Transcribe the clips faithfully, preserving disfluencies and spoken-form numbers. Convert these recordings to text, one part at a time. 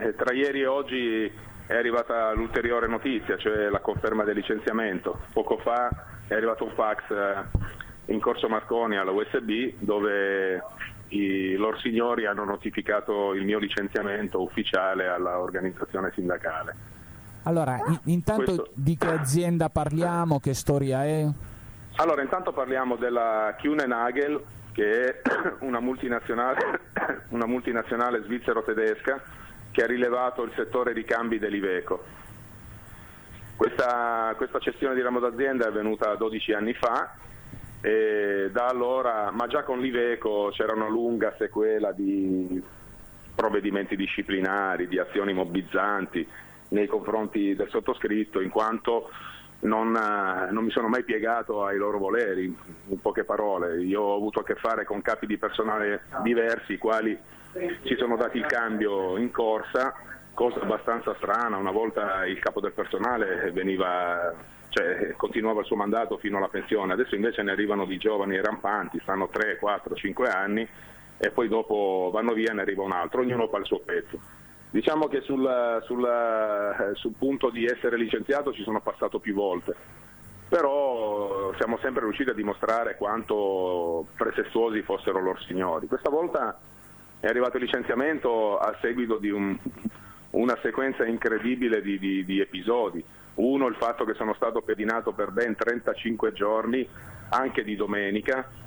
eh, tra ieri e oggi è arrivata l'ulteriore notizia, cioè la conferma del licenziamento. Poco fa è arrivato un fax eh, in Corso Marconi alla U S B dove i loro signori hanno notificato il mio licenziamento ufficiale all'organizzazione sindacale. Allora, in, intanto Questo... di che azienda parliamo, che storia è? Allora, intanto parliamo della Kuehne+Nagel, che è una multinazionale, una multinazionale svizzero-tedesca che ha rilevato il settore ricambi dell'Iveco. Questa, questa cessione di ramo d'azienda è avvenuta dodici anni fa e da allora, ma già con l'Iveco c'era una lunga sequela di provvedimenti disciplinari, di azioni mobbizzanti nei confronti del sottoscritto, in quanto non, non mi sono mai piegato ai loro voleri. In poche parole, io ho avuto a che fare con capi di personale diversi, i quali ci sono dati il cambio in corsa, cosa abbastanza strana. Una volta il capo del personale veniva, cioè, continuava il suo mandato fino alla pensione, adesso invece ne arrivano di giovani e rampanti, stanno tre, quattro, cinque anni e poi dopo vanno via e ne arriva un altro, ognuno fa il suo pezzo. Diciamo che sul, sul, sul punto di essere licenziato ci sono passato più volte, però siamo sempre riusciti a dimostrare quanto pretestuosi fossero loro signori. Questa volta è arrivato il licenziamento a seguito di un, una sequenza incredibile di, di, di episodi. Uno, il fatto che sono stato pedinato per ben trentacinque giorni, anche di domenica,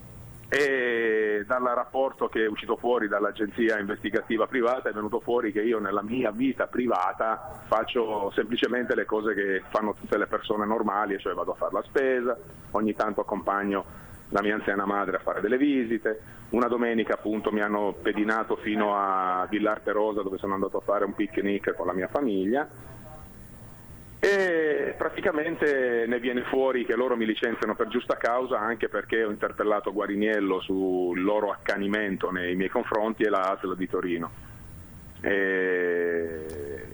e dal rapporto che è uscito fuori dall'agenzia investigativa privata è venuto fuori che io nella mia vita privata faccio semplicemente le cose che fanno tutte le persone normali, cioè vado a fare la spesa, ogni tanto accompagno la mia anziana madre a fare delle visite. Una domenica appunto mi hanno pedinato fino a Villarte Rosa, dove sono andato a fare un picnic con la mia famiglia, e praticamente ne viene fuori che loro mi licenziano per giusta causa, anche perché ho interpellato Guariniello sul loro accanimento nei miei confronti e la A S L di Torino. E...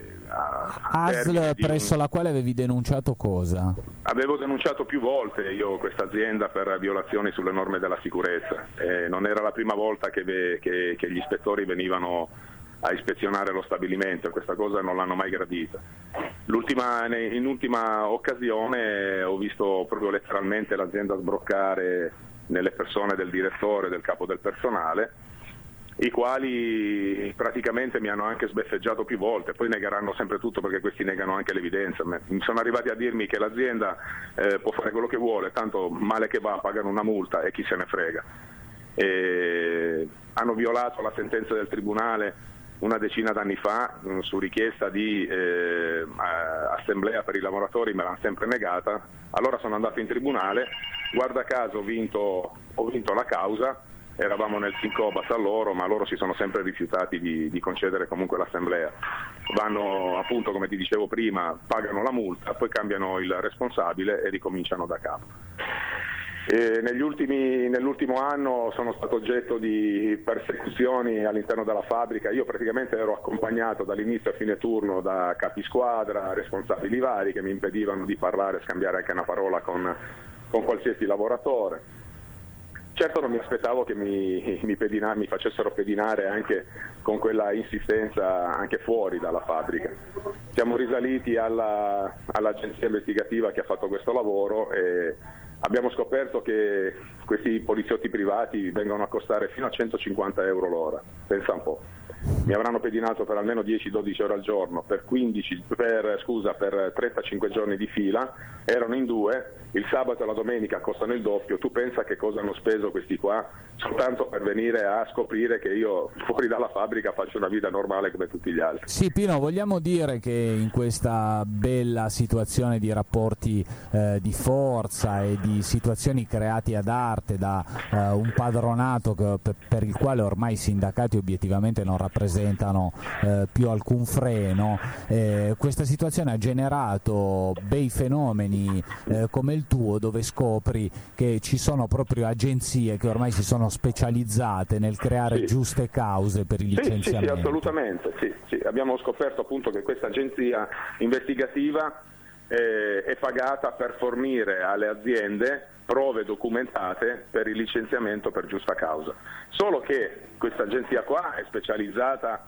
A S L presso un... la quale avevi denunciato cosa? Avevo denunciato più volte io questa azienda per violazioni sulle norme della sicurezza. E non era la prima volta che, ve... che... che gli ispettori venivano a ispezionare lo stabilimento, questa cosa non l'hanno mai gradita. L'ultima, in ultima occasione ho visto proprio letteralmente l'azienda sbroccare nelle persone del direttore, del capo del personale, i quali praticamente mi hanno anche sbeffeggiato più volte, poi negheranno sempre tutto perché questi negano anche l'evidenza. Mi sono arrivati a dirmi che l'azienda eh, può fare quello che vuole, tanto male che va pagano una multa e chi se ne frega. E hanno violato la sentenza del tribunale una decina d'anni fa su richiesta di eh, assemblea per i lavoratori, me l'hanno sempre negata. Allora sono andato in tribunale, guarda caso ho vinto, ho vinto la causa, eravamo nel sincobas a loro, ma loro si sono sempre rifiutati di, di concedere comunque l'assemblea. Vanno appunto, come ti dicevo prima, pagano la multa, poi cambiano il responsabile e ricominciano da capo. E negli ultimi, nell'ultimo anno sono stato oggetto di persecuzioni all'interno della fabbrica. Io praticamente ero accompagnato dall'inizio a fine turno da capi squadra, responsabili vari che mi impedivano di parlare e scambiare anche una parola con, con qualsiasi lavoratore. Certo non mi aspettavo che mi, mi, pedina, mi facessero pedinare anche con quella insistenza anche fuori dalla fabbrica. Siamo risaliti alla, all'agenzia investigativa che ha fatto questo lavoro e abbiamo scoperto che questi poliziotti privati vengono a costare fino a centocinquanta euro l'ora, pensa un po'. Mi avranno pedinato per almeno dieci dodici ore al giorno, per, quindici, per, scusa, per trentacinque giorni di fila, erano in due, il sabato e la domenica costano il doppio. Tu pensa che cosa hanno speso questi qua soltanto per venire a scoprire che io fuori dalla fabbrica faccio una vita normale come tutti gli altri. Sì, Pino, vogliamo dire che in questa bella situazione di rapporti eh, di forza e di situazioni create ad arte da eh, un padronato che, per, per il quale ormai i sindacati obiettivamente non rappresentano eh, più alcun freno, eh, questa situazione ha generato bei fenomeni eh, come il tuo, dove scopri che ci sono proprio agenzie che ormai si sono specializzate nel creare sì. giuste cause per i licenziamenti. Sì, sì, sì, assolutamente, sì, sì. Abbiamo scoperto appunto che questa agenzia investigativa eh, è pagata per fornire alle aziende prove documentate per il licenziamento per giusta causa. Solo che questa agenzia qua è specializzata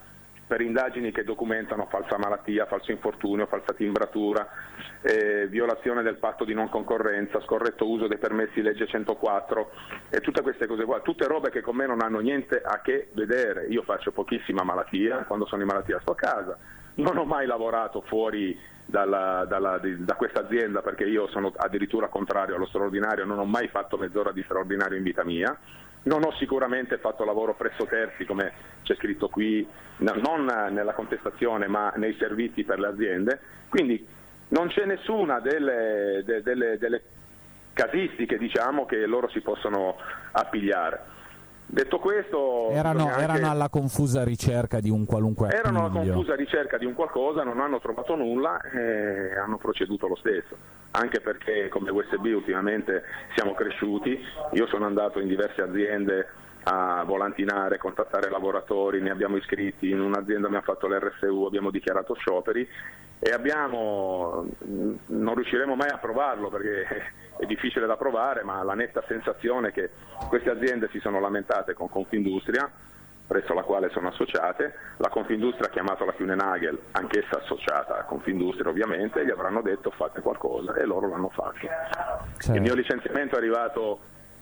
per indagini che documentano falsa malattia, falso infortunio, falsa timbratura, eh, violazione del patto di non concorrenza, scorretto uso dei permessi legge centoquattro e tutte queste cose qua, tutte robe che con me non hanno niente a che vedere. Io faccio pochissima malattia, quando sono in malattia sto a casa, non ho mai lavorato fuori dalla, dalla, di, da questa azienda, perché io sono addirittura contrario allo straordinario, non ho mai fatto mezz'ora di straordinario in vita mia. Non ho sicuramente fatto lavoro presso terzi, come c'è scritto qui, no, non nella contestazione ma nei servizi per le aziende, quindi non c'è nessuna delle, de, delle, delle casistiche, diciamo, che loro si possono appigliare. Detto questo, erano, anche... erano alla confusa ricerca di un qualunque appiglio. Erano alla confusa ricerca di un qualcosa, non hanno trovato nulla e hanno proceduto lo stesso. Anche perché come U S B ultimamente siamo cresciuti, io sono andato in diverse aziende a volantinare, contattare lavoratori, ne abbiamo iscritti, in un'azienda abbiamo fatto l'R S U, abbiamo dichiarato scioperi e abbiamo, non riusciremo mai a provarlo perché è difficile da provare, ma la netta sensazione è che queste aziende si sono lamentate con Confindustria, presso la quale sono associate, la Confindustria ha chiamato la Kuehne+Nagel, anch'essa associata a Confindustria ovviamente, e gli avranno detto fate qualcosa e loro l'hanno fatto. Certo. Il mio licenziamento è arrivato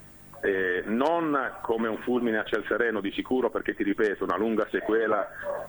Eh, non come un fulmine a ciel sereno di sicuro, perché ti ripeto, una lunga sequela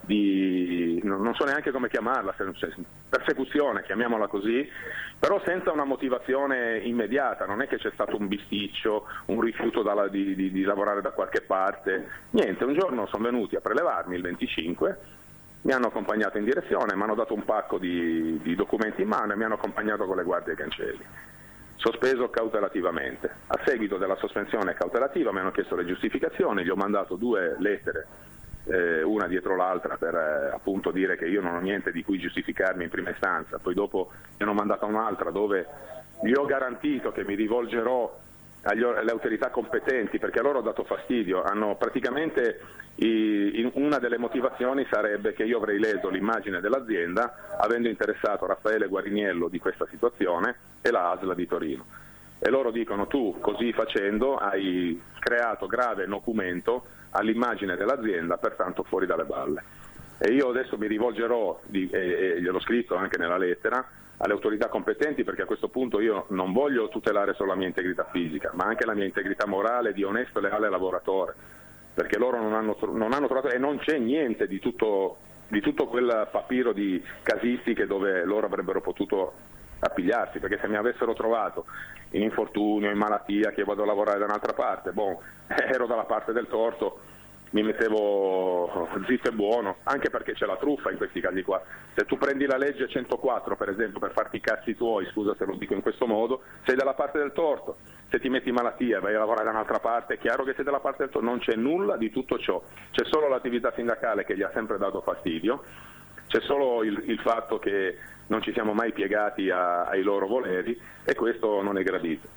di, non so neanche come chiamarla, persecuzione, chiamiamola così, però senza una motivazione immediata. Non è che c'è stato un bisticcio, un rifiuto dalla, di, di, di lavorare da qualche parte, niente. Un giorno sono venuti a prelevarmi il venticinque, mi hanno accompagnato in direzione, mi hanno dato un pacco di, di documenti in mano e mi hanno accompagnato con le guardie ai cancelli. Sospeso cautelativamente. A seguito della sospensione cautelativa mi hanno chiesto le giustificazioni, gli ho mandato due lettere, eh, una dietro l'altra, per eh, appunto dire che io non ho niente di cui giustificarmi in prima istanza. Poi dopo mi hanno mandata un'altra dove gli ho garantito che mi rivolgerò agli, alle autorità competenti, perché a loro ho dato fastidio. Hanno praticamente i, in, una delle motivazioni sarebbe che io avrei leso l'immagine dell'azienda avendo interessato Raffaele Guariniello di questa situazione e la A S L di Torino, e loro dicono tu così facendo hai creato grave nocumento all'immagine dell'azienda, pertanto fuori dalle balle. E io adesso mi rivolgerò, di, e, e gliel'ho scritto anche nella lettera, alle autorità competenti, perché a questo punto io non voglio tutelare solo la mia integrità fisica, ma anche la mia integrità morale di onesto e leale lavoratore, perché loro non hanno, non hanno trovato, e non c'è niente di tutto, di tutto quel papiro di casistiche dove loro avrebbero potuto appigliarsi, perché se mi avessero trovato in infortunio, in malattia, che vado a lavorare da un'altra parte, boh, ero dalla parte del torto, mi mettevo zitto e buono, anche perché c'è la truffa in questi casi qua. Se tu prendi la legge centoquattro, per esempio, per farti i cazzi tuoi, scusa se lo dico in questo modo, sei dalla parte del torto. Se ti metti in malattia e vai a lavorare da un'altra parte, è chiaro che sei dalla parte del torto. Non c'è nulla di tutto ciò, c'è solo l'attività sindacale che gli ha sempre dato fastidio, c'è solo il, il fatto che non ci siamo mai piegati a, ai loro voleri, e questo non è gradito.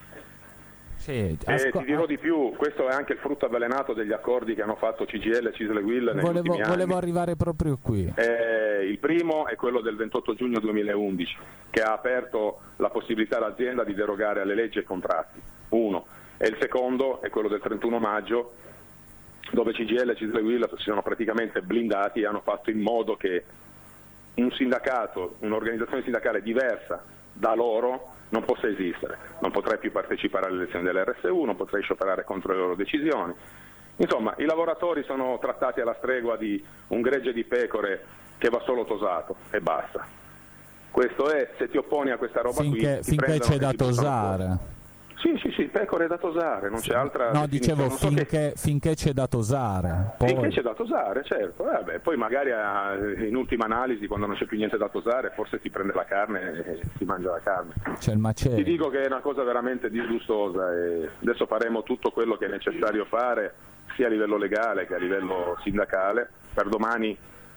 Sì, e ti dirò di più, questo è anche il frutto avvelenato degli accordi che hanno fatto C G I L e Cisle Will negli volevo, ultimi anni. Volevo arrivare proprio qui. Eh, il primo è quello del ventotto giugno duemilaundici, che ha aperto la possibilità all'azienda di derogare alle leggi e ai contratti, uno. E il secondo è quello del trentuno maggio, dove C G I L e Cisle Will si sono praticamente blindati e hanno fatto in modo che un sindacato, un'organizzazione sindacale diversa da loro non possa esistere. Non potrai più partecipare alle elezioni dell'R S U, non potrai scioperare contro le loro decisioni. Insomma, i lavoratori sono trattati alla stregua di un gregge di pecore che va solo tosato e basta. Questo è, se ti opponi a questa roba finché, qui... Finché c'è da tosare. Sì, sì, sì, pecore da tosare, non c'è altra... No, dicevo so finché, che... finché c'è da tosare. Poi... Finché c'è da tosare, certo. Vabbè, poi magari in ultima analisi, quando non c'è più niente da tosare, forse si prende la carne e si mangia la carne. C'è il macello. Ti dico che è una cosa veramente disgustosa e adesso faremo tutto quello che è necessario fare, sia a livello legale che a livello sindacale. Per domani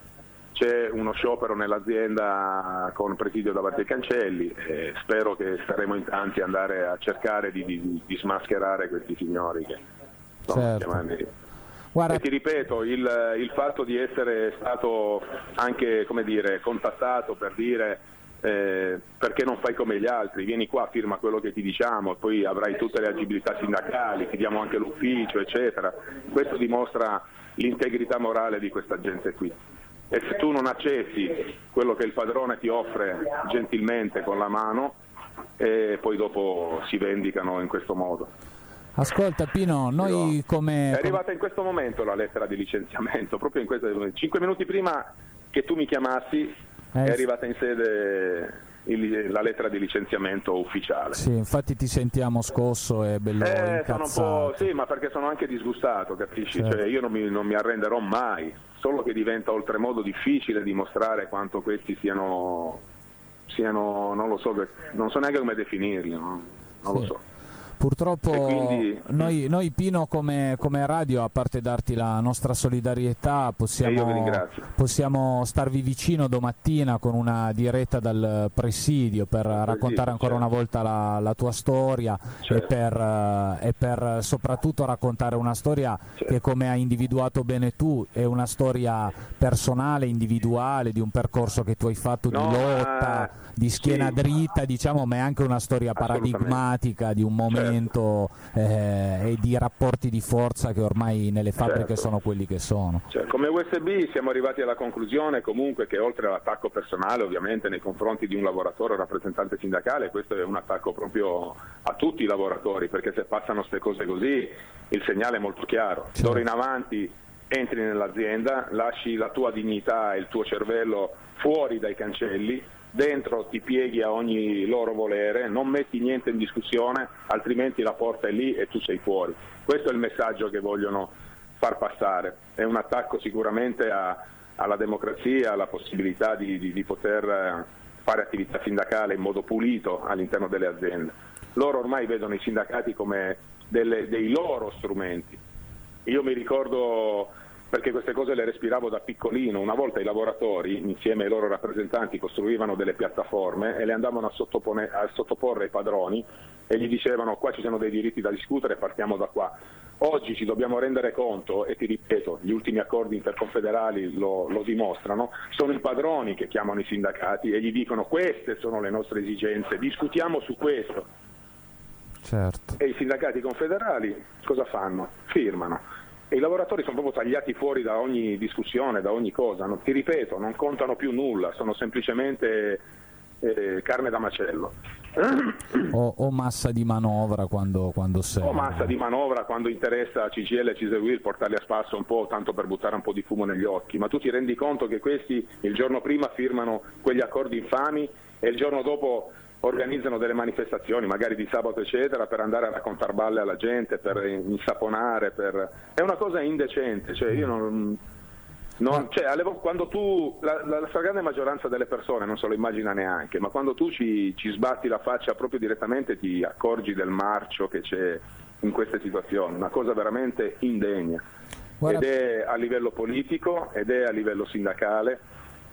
c'è uno sciopero nell'azienda con presidio davanti ai cancelli e spero che saremo in tanti ad andare a cercare di, di, di smascherare questi signori che stanno chiamando. Guarda... E ti ripeto, il, il fatto di essere stato anche, come dire, contattato per dire eh, perché non fai come gli altri, vieni qua, firma quello che ti diciamo, poi avrai tutte le agibilità sindacali, ti diamo anche l'ufficio, eccetera. Questo dimostra l'integrità morale di questa gente qui. e se tu non accetti quello che il padrone ti offre gentilmente con la mano, e poi dopo si vendicano in questo modo. Ascolta Pino, noi come... È arrivata in questo momento la lettera di licenziamento, proprio in questo, cinque minuti prima che tu mi chiamassi eh, è arrivata in sede il, la lettera di licenziamento ufficiale. Sì, infatti ti sentiamo scosso e bello eh, incazzato. Sono un po', sì, ma perché sono anche disgustato, capisci? Certo. Cioè, io non mi, non mi arrenderò mai, solo che diventa oltremodo difficile dimostrare quanto questi siano, siano non lo so, non so neanche come definirli, no? Non sì. lo so. Purtroppo quindi... noi, noi Pino come, come radio, a parte darti la nostra solidarietà, possiamo, possiamo starvi vicino domattina con una diretta dal presidio per raccontare ancora certo. una volta la, la tua storia certo. e, per, e per soprattutto raccontare una storia certo. che, come hai individuato bene tu, è una storia personale, individuale, di un percorso che tu hai fatto no, di lotta, eh, di schiena sì. dritta, diciamo, ma è anche una storia paradigmatica di un momento certo. eh, e di rapporti di forza che ormai nelle fabbriche certo. sono quelli che sono. Cioè, come U S B siamo arrivati alla conclusione comunque che, oltre all'attacco personale ovviamente nei confronti di un lavoratore o rappresentante sindacale, questo è un attacco proprio a tutti i lavoratori, perché se passano queste cose così il segnale è molto chiaro. Certo. D'ora in avanti entri nell'azienda, lasci la tua dignità e il tuo cervello fuori dai cancelli, dentro ti pieghi a ogni loro volere, non metti niente in discussione, altrimenti la porta è lì e tu sei fuori. Questo è il messaggio che vogliono far passare. È un attacco sicuramente a, alla democrazia, alla possibilità di, di, di poter fare attività sindacale in modo pulito all'interno delle aziende. Loro ormai vedono i sindacati come delle, dei loro strumenti. Io mi ricordo, perché queste cose le respiravo da piccolino, una volta i lavoratori insieme ai loro rappresentanti costruivano delle piattaforme e le andavano a, sottopone, a sottoporre ai padroni e gli dicevano: qua ci sono dei diritti da discutere, partiamo da qua. Oggi ci dobbiamo rendere conto, e ti ripeto, gli ultimi accordi interconfederali lo, lo dimostrano, sono i padroni che chiamano i sindacati e gli dicono: queste sono le nostre esigenze, discutiamo su questo. Certo. E i sindacati confederali cosa fanno? Firmano. E i lavoratori sono proprio tagliati fuori da ogni discussione, da ogni cosa. Non, ti ripeto, non contano più nulla, sono semplicemente eh, carne da macello. O, o massa di manovra quando, quando serve. O massa di manovra quando interessa a C G I L e C I S E U I L portarli a spasso un po', tanto per buttare un po' di fumo negli occhi. Ma tu ti rendi conto che questi il giorno prima firmano quegli accordi infami e il giorno dopo organizzano delle manifestazioni, magari di sabato eccetera, per andare a raccontare balle alla gente, per insaponare, per... è una cosa indecente, cioè io non, non cioè, quando tu la, la stragrande maggioranza delle persone non se lo immagina neanche, ma quando tu ci, ci sbatti la faccia proprio direttamente ti accorgi del marcio che c'è in queste situazioni, una cosa veramente indegna. Guarda... ed è a livello politico ed è a livello sindacale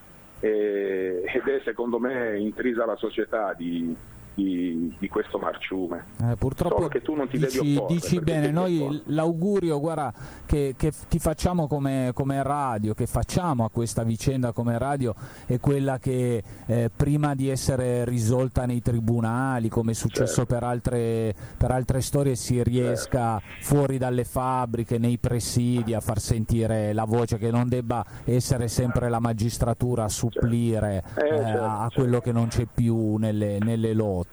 ed è secondo me intrisa la società di, di, di questo marciume. Eh, purtroppo Solo che tu non ti dici, devi opporre, dici bene, noi l'augurio guarda, che, che ti facciamo come, come radio, che facciamo a questa vicenda come radio, è quella che eh, prima di essere risolta nei tribunali, come è successo certo. per, altre, per altre storie, si riesca certo. fuori dalle fabbriche, nei presidi, a far sentire la voce, che non debba essere sempre la magistratura a supplire certo. eh, eh, certo. a quello che non c'è più nelle, nelle lotte.